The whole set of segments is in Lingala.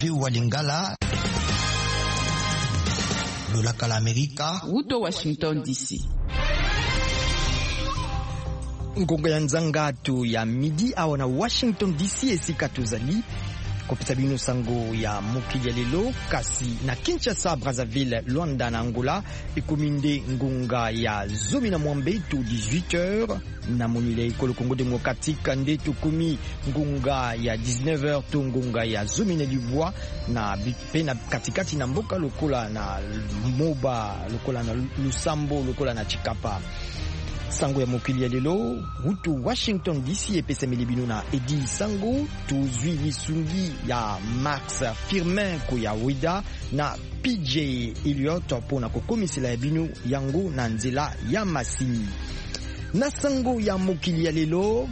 Walingala, Lolakala Amerika, Uto Washington DC. Ngonga ya nzangatu ya midi awana Washington DC esika tozali kopesa bino sango ya mokili ya lelo kasi na Kinshasa, Brazzaville, Luanda na Angola ekominde ngonga ya zomi na mwambe to 18h na monile ekolo Congo Démocratique nde tokomi ngonga ya 19h to ngonga ya zomi na libwa na pena katikati na mboka lokola na Moba, lokola na Lusambo, lokola na Chikapa. Sango ya mokili ya lelo Utu Washington DC epesa milibino na Edi Sango tuzwi lisungi ya Max Firmin ko ya Wida na PJ Elliot pona kokomisela ya bino yango na nzela ya masini. Na sango ya mokili ya lelo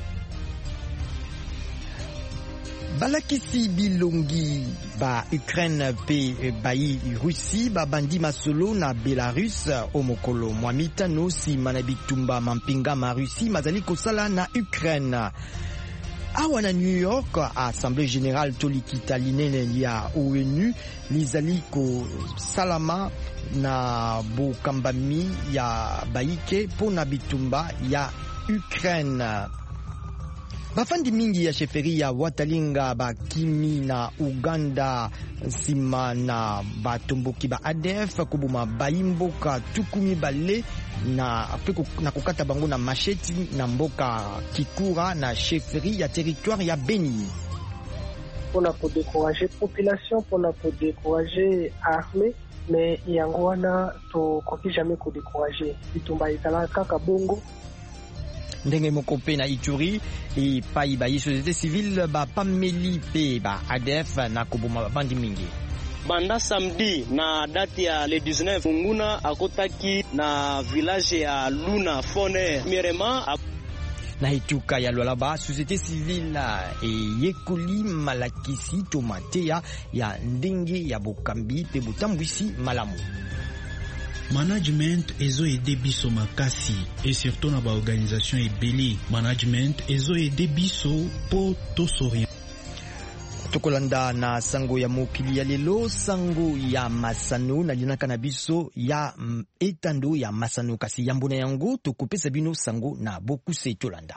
balakisi bilongi ba Ukraine pe bayi Russie ba bandi masolo na Belarus omokolo mwamita no si manabitumba mampinga ma Russie mazali kosala na Ukraine. Awa na New York, Assemblée Générale Tolikita linene ya ONU lizali ko salama na bokambami ya baike pona bitumba ya Ukraine. Bafandi mingi ya sheferi ya Watalinga bakimi na Uganda sima na batomboki ba ADF kubuma bayimboka tukumi bale na kukata bango na macheti na mboka Kikura na sheferi ya territoire ya Beni. Pour décourager population, pour décourager armée, mais yango wana to koki jamais ko décourager bitumba itala kaka bongo. Ndenge moko pe na Ituri e pai ba société civile ba pameli pe ba ADF na kubuma bandi mingi. Banda samedi na date ya le 19 Nguna akotaki na village ya Luna Fone Mirema na ituka ya Lualaba société civile e yekoli malakisi tomatea ya ndenge ya bokambi pe butambwisi malamu. Management ezo ede biso makasi et surtout na ba organisation ebeli management ezo ede biso po tosori. Tokolanda na sango ya mokili ya lelo sango ya Masano na linaka na biso ya etando ya Masano kasi yambona yango tokopesa bino sango na Bokuse Tolanda.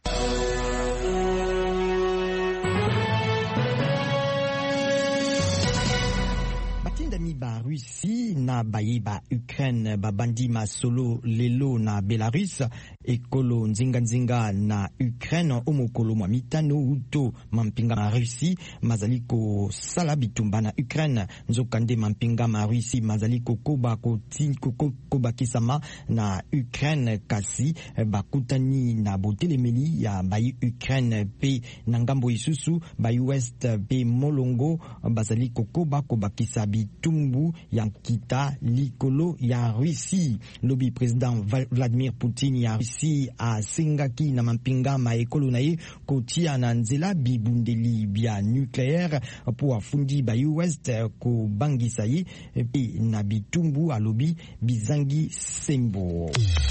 Ba Russie na bayiba Ukraine babandi masolo lelo na Belarus ekolo nzinga na Ukraine omokolo mwa mitano uto mampinga ma Russie mazaliko sala bitumba na Ukraine nzokande mampinga ma Russie mazaliko koba kisama na Ukraine kasi bakutani na botelemeli ya bayi Ukraine pe na ngambo isusu bayi West pe molongo bazaliko koba kisa bitumbu ya kita likolo ya Russie. Lobi président Vladimir Poutine ya Russie a sengaki na mampinga ma ekolo na ye kotia na nzela bibundeli bia nucléaire po afundi ba US ko bangisa ye pe na bitumbu alobi bizangi sembo.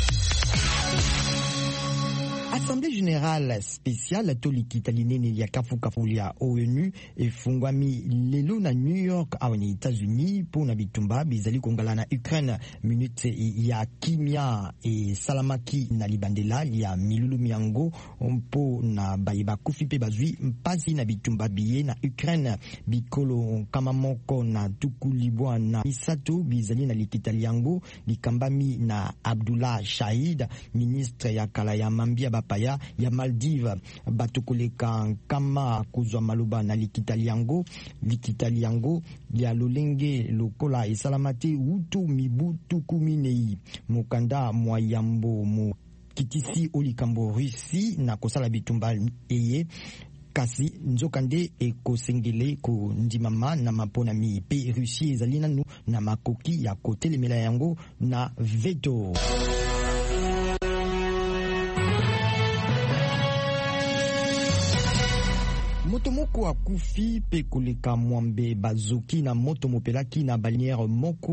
Assemblée générale spéciale tolikita linene ya kafukafu ya ONU efungwami lelo na New York awani États-Unis po na bitumba bizali kongala na Ukraine. Minute ya kimia e salamaki na libandela ya milulu miango po na bayiba kufi pe bazwi mpasi na bitumba biye na Ukraine bikolo kama moko na tukulibwa na misato bizali na likitali yango likambami na Abdullah Shahid ministre ya kala ya mambia paya ya Maldives batokoleka kama kuzwa maluba na likitali yango ya lolenge lokola esalamate utu mibutu kuminei mokanda mwayambo mo kitisi olikambo Russi na kosala bitumba eye kasi nzokande ekosengele ko ndimama na mapona mi pe Russie ezali nanu na makoki ya kotelemela yango na veto. Motomoko akufi pe koleka mwambe bazoki na moto mopelaki na balinière moko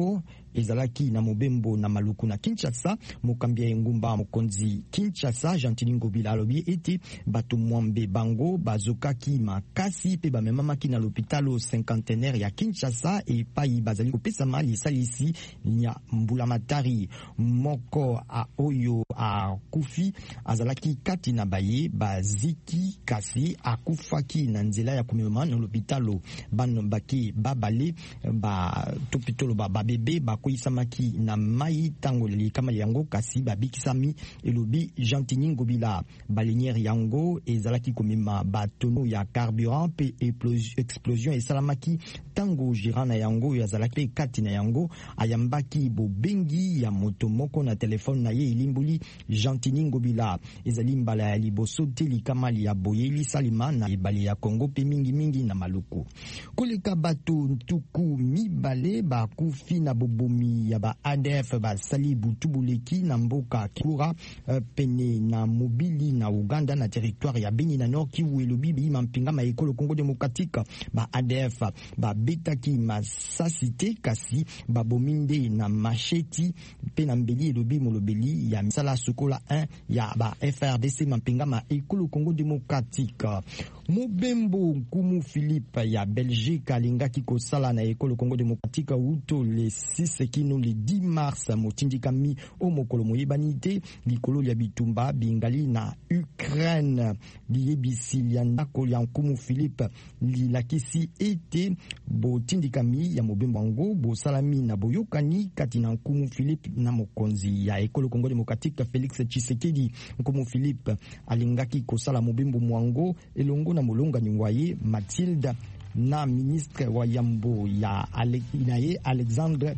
ezalaki na mobembo na maluku na Kinshasa. Mokambi ya ngumba mokonzi Kinshasa Gentili Ngobila alobi ete bato mwambe bango bazokaki makasi pe bamemamaki na l'hôpital cinquantenaire ya Kinshasa epai bazali kopesama lisalisi ya mbulamatari. Moko a oyo a kufi azalaki kati na baye baziki kasi akufaki na nzela ya kumema na l'hôpital. Bano baki babale ba topitolo ba bebe bakoisamaki na mai tango likama yango kasi babikisami elobi Gentili Ngobila. Baleniere yango ezalaki komema batono ya carburant pe explosion esalamaki tango girana yango yazalaki kati na yango ayambaki bobengi ya moto moko na telefone na ye elimbuli Gentili Ngobila. Ezali mbala ya liboso te likama ya boyeli salima na ebale ya Kongo pe mingi na maluku. Koleka bato ntuku mibale bakufi na bobomi ya ba ADF basali butubuleki na mboka Kura pene na mobili na Uganda na territoire ya Beni na Nord Kivu elobi bima mpinga ma ekolo Congo démocratique. Ba ADF ba betaki masasite kasi babominde na macheti pe na mbeli elobi molobeli ya misala sukola 1 ya ba FRDC mpinga ma ekolo Congo démocratique. Mobembo Nkumu Philippe ya Belgique alingaki kosala na ekolo Congo démocratique uto le 6 kino le 10 mars motindikami o mokolo moyebanite likolo ya bitumba bingali na Ukraine. Liyebisi liandako ya Nkumu Philippe lilakisi ete botindikami ya mobembo ngo bosalami na boyokani kati na Nkumu Philippe na mokonzi ya ekolo Congo démocratique Félix Tshisekedi. Nkumu Philippe alingaki kosala mobembo mwango elongo na molonga nywaye Mathilde na ministre wa yambo ya Alexandre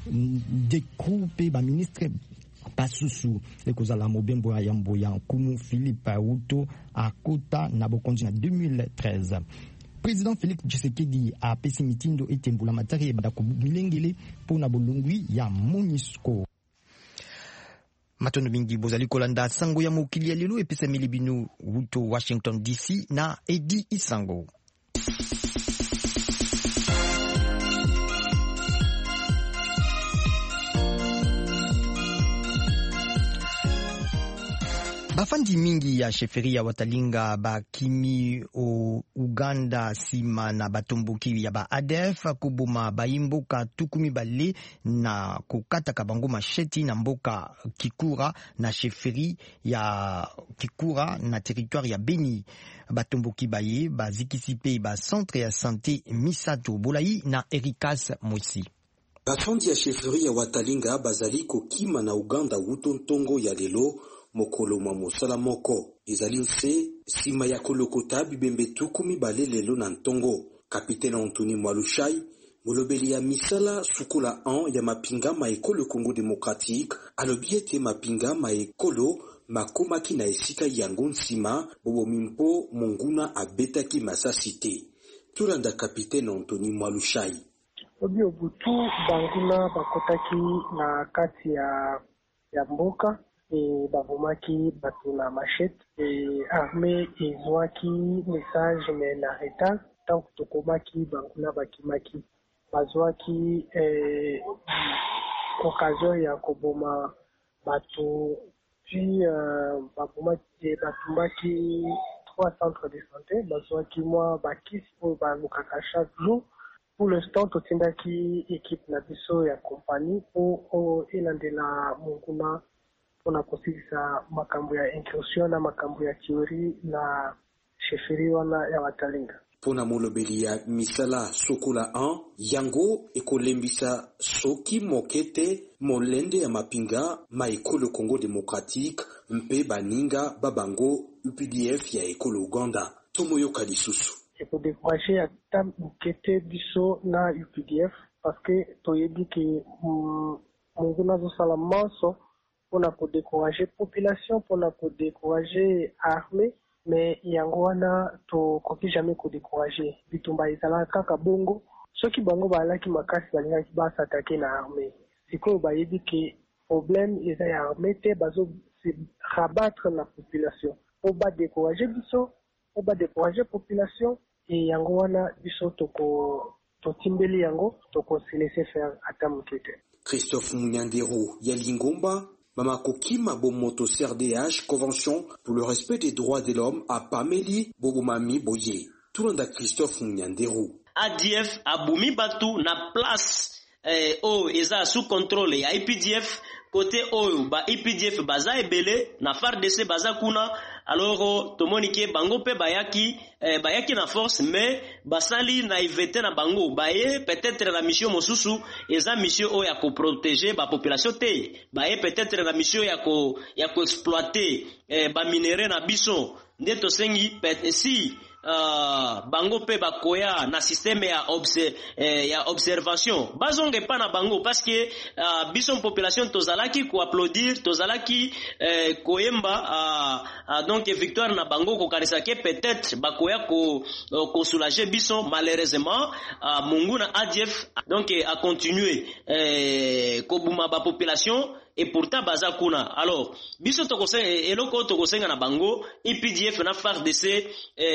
Dekroupe ba ministre Pasusu ekozala mobembo ya yambo ya Nkumu Philippe uto akota na bokonzi na 2013. Président Félix Tshisekedi a pesi mitindo ete mbulamatari ebadako milengele pona bolungwi ya MONUSCO. Matondo mingi bozali kolanda sango ya mokili ya lelo epesa milibinu uto Washington DC na Edi Isango. Bafandi mingi ya sheferi ya Watalinga bakimi o Uganda sima na batomboki ya ba ADF kubuma baimboka tukumi bale na kukata kabango macheti na mboka Kikura na sheferi ya Kikura na territoire ya Beni. Batomboki baye bazikisi pe ba centre ya santé Misato Bolai na Erikas Mosi. Bafandi ya sheferi ya Watalinga bazali kokima na Uganda wuto ntongo ya lelo mokolo mwa mosala moko ezali nse sima ya kolokota bibembe tukumi bale lelo na ntongo. Kapitene Anthony Mwalushai molobeli ya misala sukula 1 ya mapinga ma ekolo Congo démocratique alobi ete mapinga ma ekolo makomaki na esika yango nsima bobomimpo monguna abetaki masasi te. Tulanda Kapitene Anthony Mwalushai. Obi obutu banguna bakotaki na kati ya mboka babomaki bato na machete armée ezwaki message mais na retard tant tokomaki banguna bakimaki bazwaki occasion ya koboma bato puis babomaki batumbaki 3 centres de santé bazwaki mwa bakisi oyo balukaka chaque jour. Pour l'instant totindaki équipe na biso ya compagnie po elandela monguna mpona kosilisa makambo ya incursion na makambo ya theorie na sheferi wana ya Watalinga. Pona molobeli ya misala sokola 1 yango ekolembisa soki mokete molende ya mapinga ma ekolo Congo démocratique mpe baninga babango UPDF ya ekolo Uganda. Tomoyoka lisusu ekodécourager ata mokete biso na UPDF parce que toyebi ke monguna azosala manso mpona kodécourager population mpona kodécourager armée mais yango wana tokoki jamais kodécourager bitumba ezalaka kaka bongo soki bango balaki makasi balingaki basatake na armée sikoyo bayebi ke problème eza ya armée te bazo se rabattre na population po badécourager biso po badécourager population e yango wana biso totimbeli yango tokosi laisser faire ata mokete. Christophe Munyandero ya Lingomba Mamakokima Bomoto CRDH Convention pour le respect des droits de l'homme à Pameli Bobomami Boye. Tulanda Christophe Munyandero. ADF abumi batu na place eza sous contrôle ya IPDF côté ba IPDF baza ebele na FARDC baza kuna. Alors tomonike bango pe bayaki na force mais basali na ivete na bango baye peut-être la mission mosusu eza mission o ya ko protéger ba population te baye peut-être la mission ya ko exploiter ba minéraux na biso ndeto sengi si bango pe bakoya na système ya observation bazonge pa na bango parce que biso population tozalaki ko applaudir tozalaki koyemba donc victoire na bango ko kanisa ke peut-être bakoya ko soulager biso malheureusement mungu na ADF donc a continuer ko buma ba population et pourtant baza kuna. Alors biso tokosenga eloko tokosenga na bango IPDF na FARDC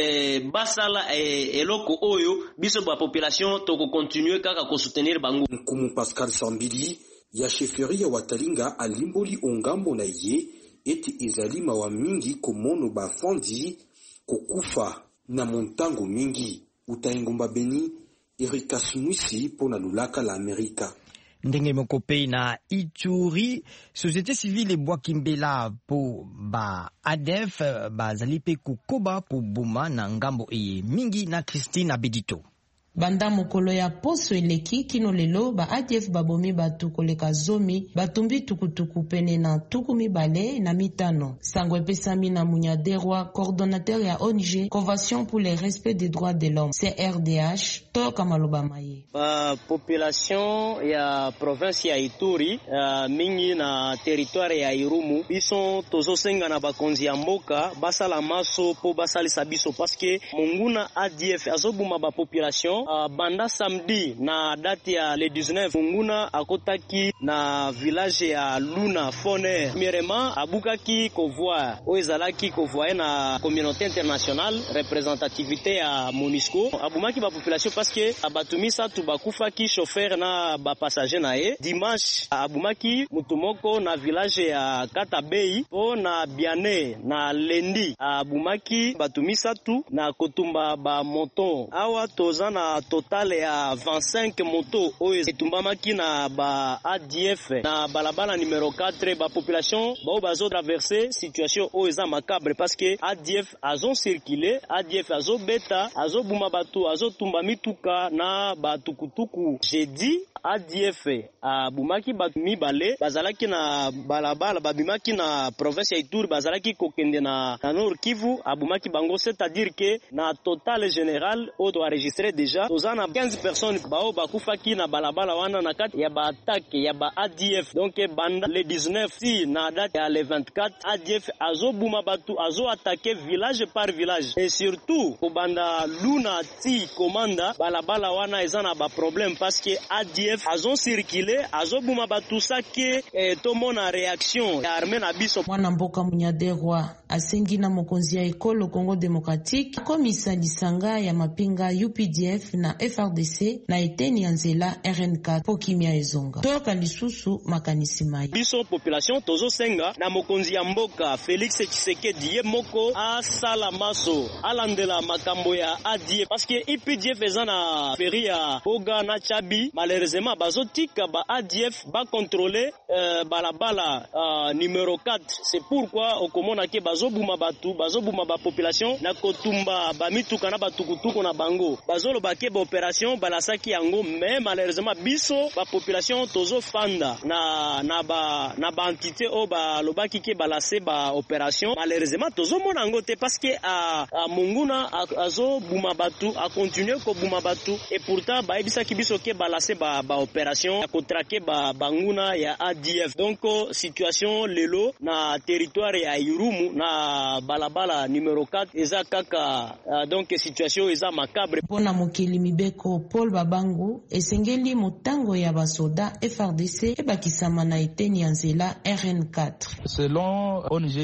basala eloko oyo biso ba population toko continuer kaka ko soutenir bango. Nkumu Pascal Sambili ya chefferie ya Watalinga alimboli ongambo na ye eti ezali mawa mingi komono bafandi kokufa na montango mingi utaingomba Beni Erika Smwisi pona lulaka la Amerika. Ndenge moko pe na Ituri société civile ebwa kimbela po ba ADF bazali pe kukoba kubuma na ngambo eye mingi na Christine Abedito. Banda mokolo ya poso eleki kino lelo ba ADF babomi batu koleka zomi batumbi tukutuku pene na tuku mibale na mitano. Sango epesami na Munyaderwa, coordonnateur ya ONG Convention pour le respect des droits de l'homme CRDH toka maloba maye. Population ya province ya Ituri mingi na territoire ya Irumu biso tozosenga na bakonzi ya mboka basala maso po basalisa biso parce que monguna ADF azobuma ba population banda samedi na date ya le 19 munguna akotaki na village ya Luna Fone premièrement abukaki kovoa oezalaki kovoa na communauté internationale représentativité ya MONUSCO abumaki ba population parce que abatumisa tu bakufaki chauffeur na ba passager na ye dimanche abumaki mutumoko na village ya Katabei po na Biane na lendi abumaki batumisa tu na kotumba ba moto awa tozana total ya 25 moto oyo etumbamaki na ba ADF na balabala numéro 4 ba population ba bazo traverser situation oyo za macabre parce que ADF azon circuler ADF azo beta azo buma batu azo tumba mituka na batukutuku jeudi ADF abumaki batu mibale bazalaki na balabala babimaki na province ya Ituri bazalaki kokende na Nord Kivu abumaki bango c'est-à-dire que na total général o doit enregistrer déjà tozana 15 personnes bao bakufaki na balabala wana na kati ya ba attaque ya ba ADF donc banda le 19 si na date ya le 24 ADF azo buma batu azo attaquer village par village et surtout ko banda Luna ti komanda balabala wana ezana ba problème parce que ADF azon circuler azo buma batu sake to mona réaction ya armée na biso. Mwana mboka Munyaderwa asengi na mokonzi ya ekolo Congo Démocratique komisa lisanga ya mapinga UPDF na FRDC na eteni ya nzela RN4 po kimia ezonga toka lisusu makanisi mai biso population tozo senga na mokonzi ya mboka Félix Tshisekedi ye moko asala maso alandela makambo ya ADF parce que IPDF ezana feria Oga na Chabi malheureusement bazotika ba ADF ba contrôler balabala numéro 4 c'est pourquoi okomona ke bazobuma batu bazobuma ba population na kotumba ba mituka na batukutuku na bango bazolo bake ba opération balasaki yango mais malheureusement biso ba population tozo fanda na ba entité o ba lobaki ke balase ba opération malheureusement tozo mona ngo te parce que a munguna azo buma batu a continuer ko buma batu et pourtant ba ebisaki biso ke balase ba ba opération ya kotrake banguna ya ADF. Donc situation lelo na territoire ya Irumu na balabala numéro 4 eza kaka donc situation eza macabre. Pona mokili mibeko Paul Babangu esengeli motango ya basoda FRDC ebakisama na eteni ya nzela RN4. Selon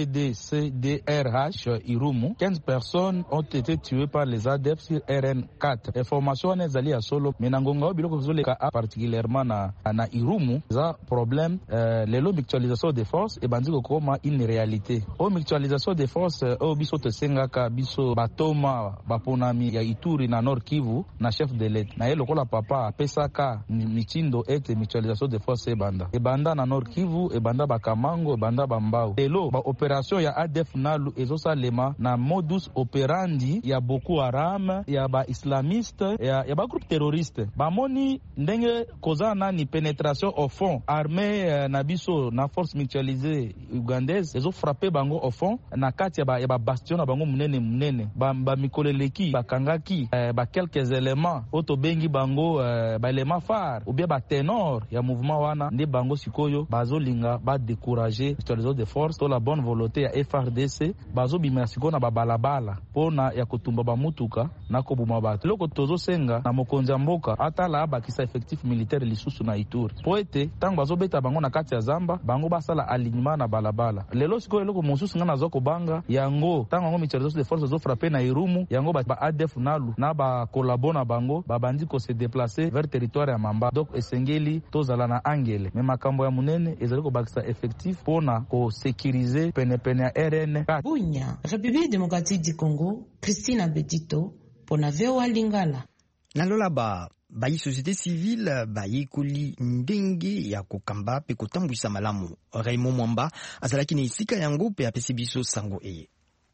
ONGDCDRH Irumu, 15 personnes ont été tuées par les ADF sur RN4. Information ezali ya solo menangonga biloko zoleka particulièrement na Irumu za problème lelo mutualisation des forces et bandiko koma une réalité. O mutualisation des forces o biso tesengaka biso batoma baponami ya Ituri na Nord Kivu na chef de l'État. Na yelo kola papa pesaka mitindo ete mutualisation des forces ebanda na Nord Kivu ebanda bakamango ebanda bambao. Lelo ba opération ya ADF nalu ezosalema na modus operandi ya Boko Haram ya ba islamiste ya ba groupe terroriste. Bamoni ndenge kozana ni pénétration au fond armée na biso na force mutualisée ugandaise ezo frapper bango au fond na kati ya ba bastion na bango munene ba mikoleleki bakangaki ba quelques éléments otobengi bango ba éléments phares ou bien ba ténor ya mouvement wana nde bango sikoyo bazolinga ba décourager mutualisation de force to la bonne volonté ya FRDC bazo bimasiko na babalabala pona ya kotumba ba mutuka na kobuma bato loko tozo senga na mokonzi ya mboka atala bakisa effectif militaire lisusu na Ituri po ete tango bazobeta bango na kati ya zamba bango basala alignement na balabala lelo sikoyo loko mosusu nga nazo kobanga yango tango ngo mutualisation de force zo frapper na Irumu yango ba ADF nalu na ba collabona bango babandi ko se déplacer vers territoire ya Mamba donc esengeli tozala na angele me makambo ya munene ezali ko bakisa effectif pona ko sécuriser pene ya RN. Bunya, République démocratique du Congo, Christina Betito pona VOA Lingala. Nalola bayi société civile bayi kuli ndenge ya kokamba pe kotambwisa malamu. Raymond Mwamba azalaki na isika yango pe apesi biso sango eye.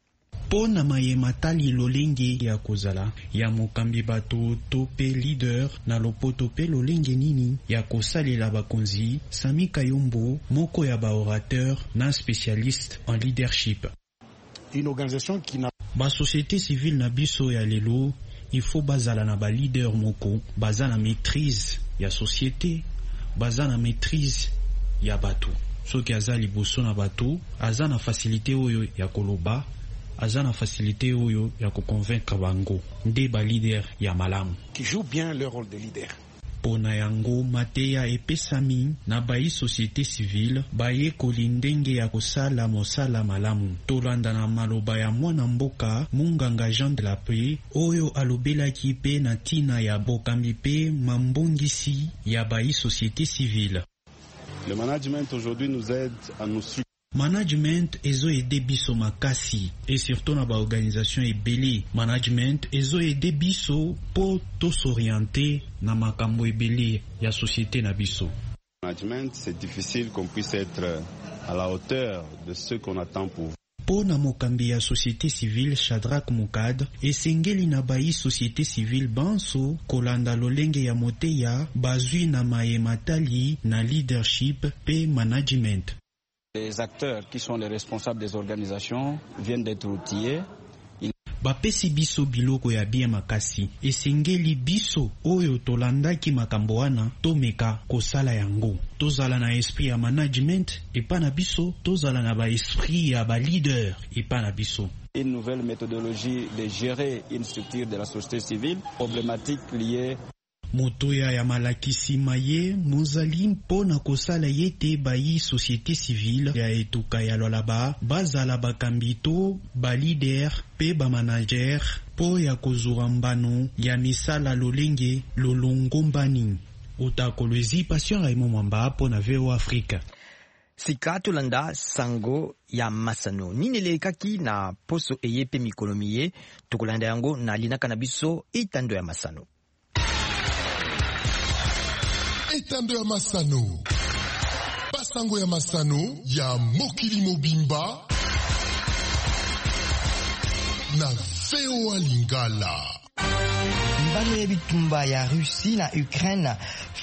Pona mayema tali lolenge ya kozala ya mokambi bato to pe leader na lopoto pe lolenge nini ya kosalela bakonzi Sami Kayombo moko ya ba orateur na spécialiste en leadership. Une organisation qui n'a ba société civile na biso ya lelo il faut bazala na ba leader moko bazana maîtrise ya société bazana maîtrise ya bato soki azali boso na bato azana facilité oyo ya koloba azana facilité oyo ya ko convaincre bango nde ba leader ya malamu qui joue bien leur rôle de leader. Pona yango mateya epesami na bayi société civile baye kolindenge ya kosala mosala malamu tolanda na maloba ya mwana mboka munganga Jean de la Paix oyo alobelaki pe na tina ya bokambi pe mambongisi ya bayi société civile. Le management aujourd'hui nous aide à nous structurer. Management ezo ede biso makasi et surtout na ba organisation ebele management ezo ede biso po to s'orienter na makambo ebele ya société na biso. Management c'est difficile qu'on puisse être à la hauteur de ce qu'on attend pour vous. Po na mokambi ya société civile Shadrach Mukad esengeli na bayi société civile banso kolanda lolenge ya moteya bazwi na mayematali na leadership pe management. Les acteurs qui sont les responsables des organisations viennent d'être outillés. Bapesi biso biloko ya bien makasi esengeli biso oyo tolandaki makambo wana tomeka kosala yango tozala na esprit ya management epa na biso tozala na ba esprit ya ba leader epa na biso. Une nouvelle méthodologie de gérer une structure de la société civile problématique liée motoya ya malakisi maye mozali mpona kosala yete bayi société civile ya etuka ya lolaba bazala bakambito ba leader pe ba manager po ya kozura mbano ya misala lolenge lolongombani utakolwezi passion Raymond Mwamba po na VOA Africa. Sika tolanda sango ya masano ninelekaki na poso eyepe mikolomiye tokolanda yango na linaka na biso itando ya masano. Etando ya masano basango ya masano ya mokili mobimba na VOA Lingala. Mbano ya bitumba ya Russie na Ukraine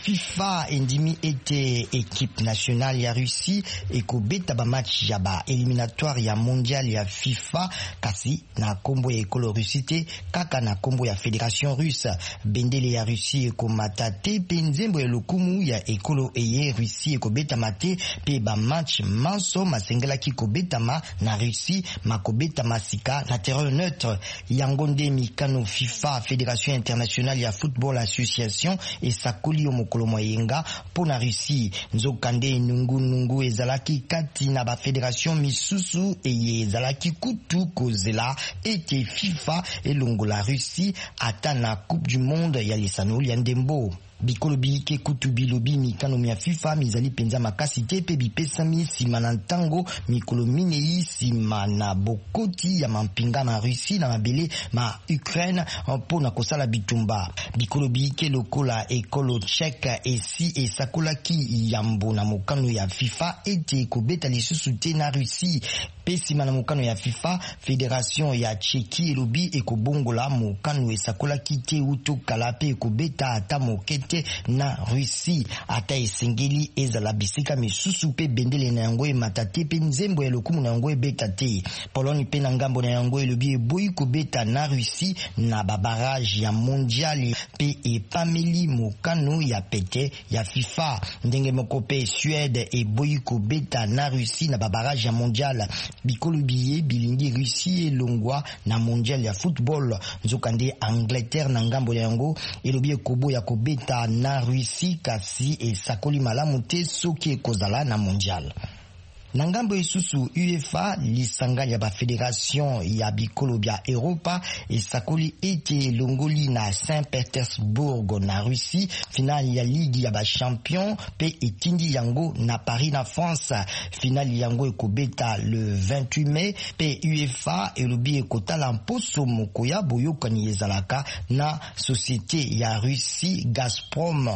FIFA endimi ete équipe nationale ya Russie ekobeta ba match ya ba éliminatoire ya mondial ya FIFA kasi na kombo ya ekolo Russie te kaka na kombo ya Fédération russe. Bendele ya Russie ekomata te pe nzembo ya lokumu ya ekolo eye Russie ekobeta mate pe ba match manso masengelaki kobetama na Russie makobeta masika na terrain neutre. Yango nde mikano FIFA Fédération internationale ya football association esakoli yo mokolo moyenga pona Russie. Nzokande nungu ezalaki kati na ba fédération misusu eye ezalaki kutu kozela ete FIFA elongola Russie ata na Coupe du Monde ya lisano ya ndembo. Bikolo bike kutu bilobi mikano ya FIFA mizali penza makasi te pe bipesami sima na ntango mikolo minei sima na bokoti ya mampinga na Russie na mabele ma Ukraine mpona kosala bitumba. Bikolo bike lokola ekolo tchèque esi esakolaki yambo na mokano ya FIFA ete kobeta lisusu te na Russie. Pesima na mokano ya FIFA, Fédération ya Tchéquie elobi ekobongola mokano esakolaki te uto kalape ekobeta ata mokete na Russie ata esengeli ezala bisika misusu pe bendele na yango emata te pe nzembo ya lokumu na yango ebeta te. Pologne pe na ngambo na yango elobi eboyi kobeta na Russie na babarage ya mondial pe epameli mokano ya pete ya FIFA. Ndenge moko pe Suède eboyi kobeta na Russie na babarage ya mondial. Bikolo biye bilingi Russie elongwa na mondial ya football. Nzokande Angleterre na ngambo ya yango elobi ekobo ya kobeta na Russie kasi esakoli malamu te soki ekozala na mondial. Na ngambo isusu UEFA lisanga ya ba fédération ya bikolo bya Europa esakoli ete longoli na Saint-Pétersbourg na Russie finale ya ligue ya ba champion pe etindi yango na Paris na France. Finale yango ekobeta le 28 mai pe UEFA elobi ekotala mposo moko ya boyokani ezalaka na société ya Russie Gazprom.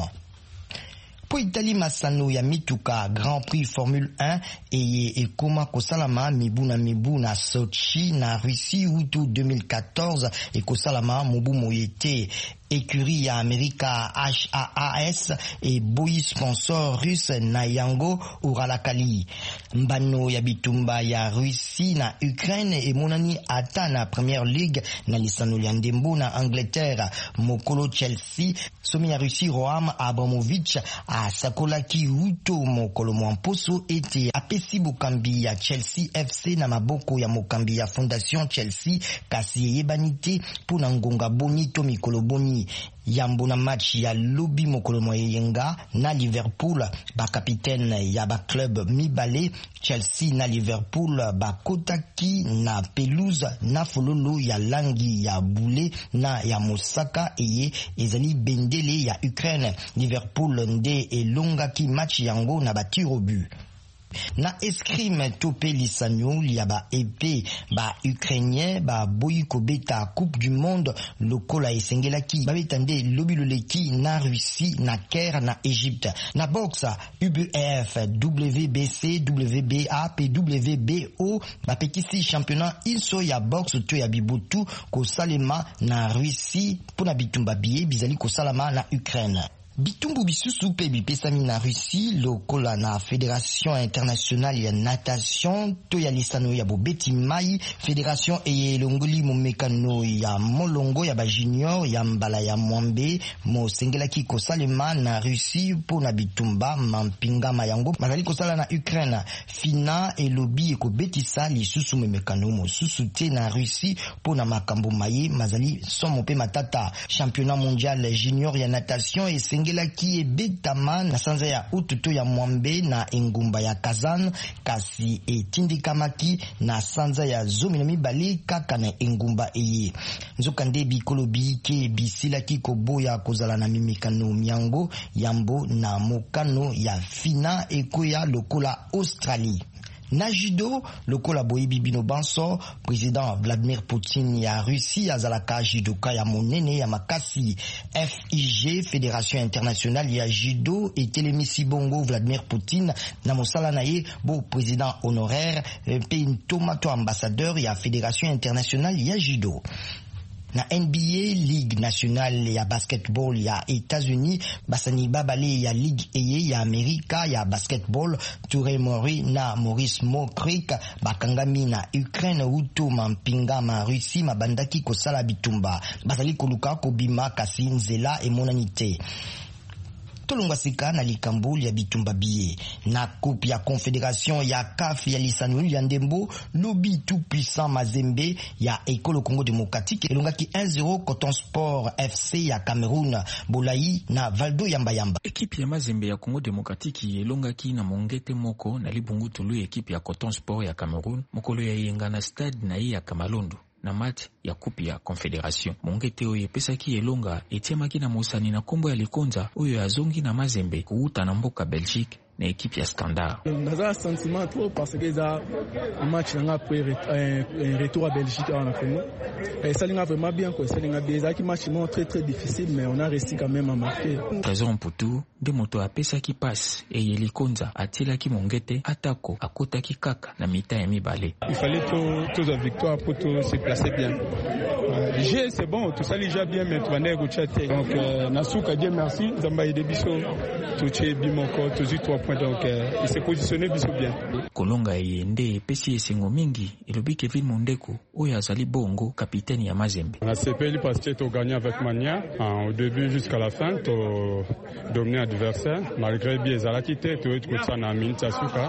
Po Italie masano ya mituka Grand Prix Formule 1 eye ekoma kosalama mibu na Sochi na Russie utu 2014 ekosalama mobu moyete. Écurie ya Amerika HAAS et boyi sponsor russe na yango uralakali. Mbano ya bitumba ya Russie na Ukraine emonani ata na Premier League na lisano ya ndembo na Angleterre. Mokolo Chelsea somi ya Russie Roman Abramovich asakolaki uto mokolo mwamposo ete apesi bokambi ya Chelsea FC na maboko ya mokambi ya Fondation Chelsea kasi eyebanite pona ngonga boni to mikolo boni. Yambo na match ya lobi mokolo moyenga na Liverpool ba kapitaine ya ba club mibale Chelsea na Liverpool ba kotaki na pelouse na fololo ya langi ya bule na ya mosaka eye ezali bendele ya Ukraine. Liverpool nde elongaki match yango na ba tir au but. Na escrime tope lisanyo ya ba EP ba Ukrainien ba boyi kobeta Coupe du Monde lokola esengelaki ba betande lobi loleki na Russie na Caire na Égypte. Na boxe UBF WBC WBA PWBO ba petisi championnat inso ya boxe to ya bibutu ko salema na Russie pona bitumba biye bizali ko salama na Ukraine. Bitumbu bisusu pe bipesami na Russie lokola na Fédération internationale ya natation to ya lisano ya bobeti mai Fédération eye longoli momekano ya molongo ya ba junior ya mbala ya mwambe mo sengelaki kosalema na Russie pona bitumba mampinga mayango mazali kosala na Ukraine. Fina elobi ekobetisa lisusu momekano mosusu te na Russie pona makambo maye mazali somo pe matata. Championnat mondial junior ya natation esengelaki ebetama na sanza ya ututo ya mwambe na engumba ya Kazan kasi etindikamaki na sanza ya 12 kaka na engumba eye. Nzokande bikolo bike bisilaki koboya kozala na mimikano miango yambo na mokano ya fina ekoya lokola Australie. Na judo, lokola boyebi bino banso, président Vladimir Poutine ya Russie azalaka judoka ya monene ya makasi. FIG, Fédération internationale ya judo, etelemisi bongo Vladimir Poutine na mosala na ye bo président honoraire pe tomato ambassadeur ya Fédération internationale ya judo. Na NBA Ligue nationale ya basketball ya États-Unis basani babale ya Ligue eye ya Amerika ya basketball Toure Mori na Maurice Mokrik bakangami na Ukraine utu mampingama Russie mabandaki kosala bitumba basali koluka kobima kasi nzela emonanite tolongwa sika na likambuli ya bitumba biye na coupe ya confédération ya CAF ya lisano ya ndembo lobi tout puissant Mazembe ya Ekolo Congo démocratique elongaki 1-0 Coton Sport FC ya Cameroun Bolai na Valdo Yamba. Ekipe ya Mazembe ya Congo démocratique elongaki na mongete moko na libungu tulu ekipe ya Coton Sport ya Cameroun mokolo ya yenga na stade na ya Kamalondo na match ya coupe ya confédération. Mongete oyo epesaki elonga etiamaki na mosani na kombo ya likonza oyo azongi na Mazembe kuuta na mboka Belgique na équipe ya Standard. Naza sentiment trop parce que ça match nga après un retour à Belgique en Congo. Et ça linga vraiment bien quoi, ça linga bien. Ça qui match très très difficile mais on a réussi quand même à marquer. Trésor Mputu de moto apesa ki passe et Yelikonza atila ki mongete atako akota ki kaka na mita ya mibale. Il fallait tous la victoire pour tout se placer bien. Le jeu c'est bon, tout ça déjà bien mais tu vas nego chatter. Donc Nasuka Dieu merci, Zamba et Debiso, tout chez Bimoko, tout 3 points donc il s'est positionné bien. Kolonga yende pesi esengo mingi elobi Kevin Mondeko oyo azali bongo capitaine ya Mazembe. On a CPL parce que tu gagné avec mania au début jusqu'à la fin, tu dominé l'adversaire malgré bien ezala quitté tu es ça na minute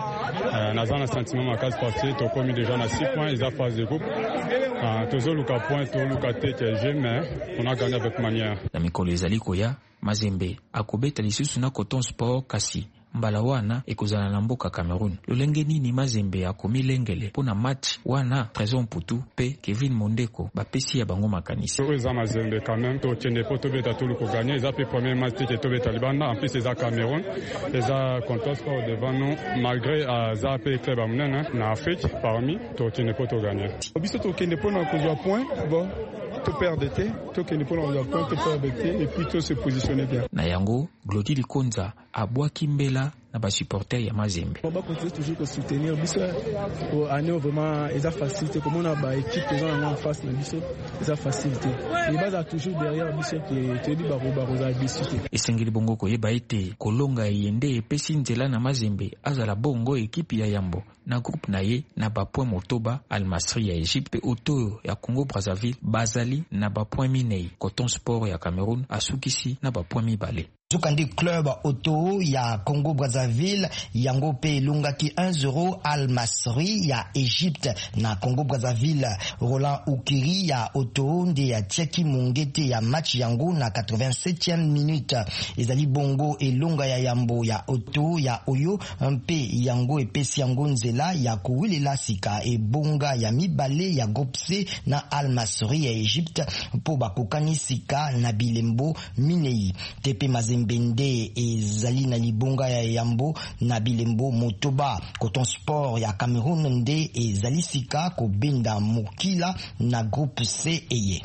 asuka na zana sentiment makasi parce que tu commis déjà na 6 points ils a phase de groupe. Toujours Luka point to Luka teke mais on a gagné avec mania. Na mikolo ezali koya Mazembe akobeta lisusu na Coton Sport kasi mbala wana ekozala na mboka Cameroun. Lolenge nini Mazembe akomilengele pona match wana Trésor Mputu pe Kevin Mondeko bapesi ya bango makanisi. Oza Mazembe quand même to tiene poto beta tout le ko gagner za pe premier match que to beta libanda en plus c'est za Cameroun et za Coton Sport devant nous malgré za pe club amnana na Afrique parmi to tiene poto gagner. Obiso to kende pona ko zo point bon tout perdre té to kende pona ko zo point to perdre té et puis tout se positionner bien. Na yango Glody Likonza abwaki mbela na ba supporter ya Mazembe. On va continuer toujours à soutenir biso pour année vraiment eza facilité comme on a ba équipe qui sont en face na biso eza facilité. Il va toujours derrière biso que tu dis ba roza biso. Esengeli bongo ko yeba ete kolonga yende epesi nzela na Mazembe azala bongo équipe ya Yambo na groupe na ye na ba point Motoba Al Masri ya Egypte Oto ya Congo Brazzaville Bazali na ba point Minei Coton Sport ya Cameroun asukisi na ba point Mibale. Zukandi club Oto ya Congo Brazzaville yango pe lungaki 1-0 Al Masri ya Egypte na Congo Brazzaville. Roland Ukiri ya Oto nde ya Tcheki mongete ya match yango na 87e minute. Ezali bongo elonga ya Yambo ya Oto ya Oyo mpe yango epesi yango nzela ya kuwilela sika ebonga ya mibale ya groupe C na Al Masri ya Egypte po bakokani sika na bilembo Minei. Tepe Mazembe Bende ezali na libonga ya Yambo na bilembo Motoba. Coton Sport ya Cameroun nde ezali sika kobenda mokila na groupe C eye.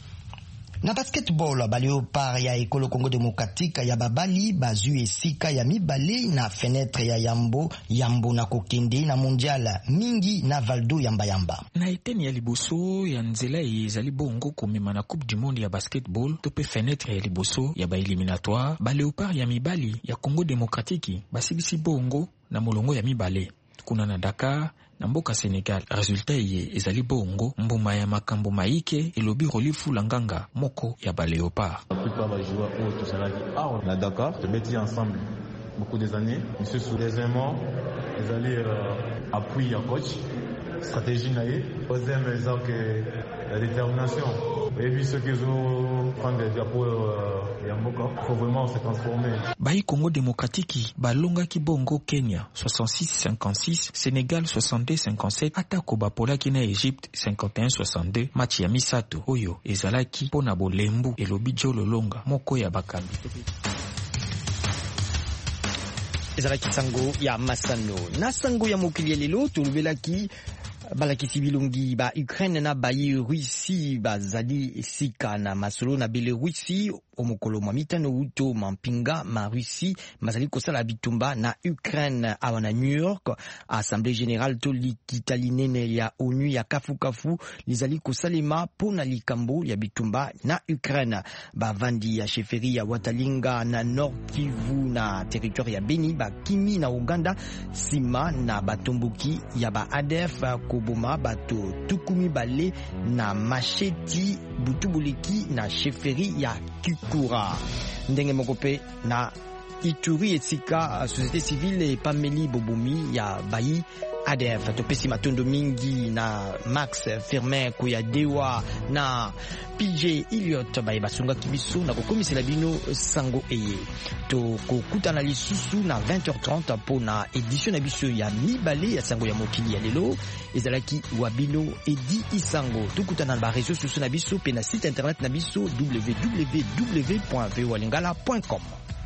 Na basketball Léopard ya Ekolo Congo démocratique ya babali bazu esika ya mibale na fenêtre ya Yambo na kokende na mondial mingi na Valdo Yamba. Na eteni ya liboso ya nzela ezali bongo komema na Coupe du Monde ya basketball to pe fenêtre ya liboso ya ba éliminatoire Léopard ya mibali ya Congo démocratique basibisi bongo na molongo ya mibale kuna na Dakar na mboka Sénégal. Resultat ye ezali bongo mbuma ya makambo maike elobi Rolifu Langanga moko ya Léopard. La plupart des joueurs tout ça na Dakar te mettre ensemble beaucoup des années. Monsieur sous deuxièmement ils allaient appui à coach stratégie naïe deuxième exemple la détermination et puis ceux qui ont prendre des diapos faut vraiment se transformer. Bayi Congo démocratique balonga ki bongo Kenya 66-56, Sénégal 62-57, atako bapola ki na Egypte 51-62, match ya misato oyo ezalaki pona bolembu elobi Jololonga moko ya bakambi. Ezalaki sango ya masano na sango ya mokili lelo tulubelaki balakisi bilongi ba Ukraine na bayi Russie bazali sika na masolo na Belarusi omokolo mwa mitano uto mampinga ma Russie mazali kosala bitumba na Ukraine awa na New York. Assemblée générale to likitalinene ya ONU ya kafukafu lizali kosalema pona likambo ya bitumba na Ukraine. Bavandi ya sheferi ya Watalinga na Nord Kivu na territoire ya Beni bakimi na Uganda sima na batomboki ya ba ADF koboma bato tukumi bale na macheti butubuliki na sheferi ya Kikura. Ndenge mokope na Ituri etika société civile Pameli Bobomi ya bayi ADF topesi matondo mingi na Max Firmin Kuyadewa na PJ Elliot bayi basunga kibiso na kokomisela bino sango eye to kokutana lisusu na 20h30 pona édition na biso ya mibale ya sango ya mokili ya lelo ezalaki wabino edi isango tukutana na ba réseaux sociaux na biso pe na site internet na biso www.volingala.com.